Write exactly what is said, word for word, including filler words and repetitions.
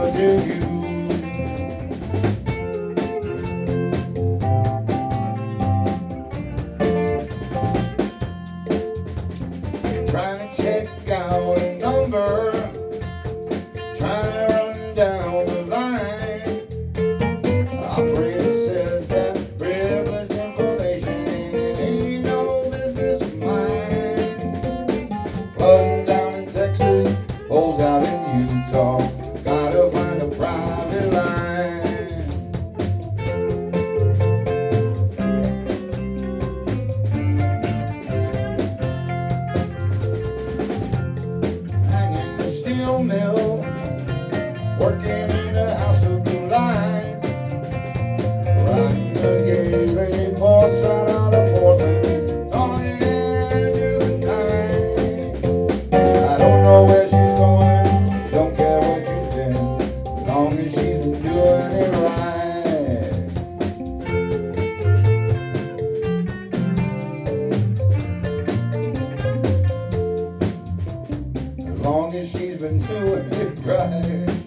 over to you. Trying to check out a number, trying to run down the line. Operator says that privileged information and it ain't no business of mine. Flooding down in Texas, pulls out in Utah, gotta find a private line. Hanging the steel mill, working in a house of blue line, rocking the gateway, ports out out of Portland, talking into the night. I don't know where she's going, don't care where she's been, as long as she's been doing it right. As long as she's been doing it right.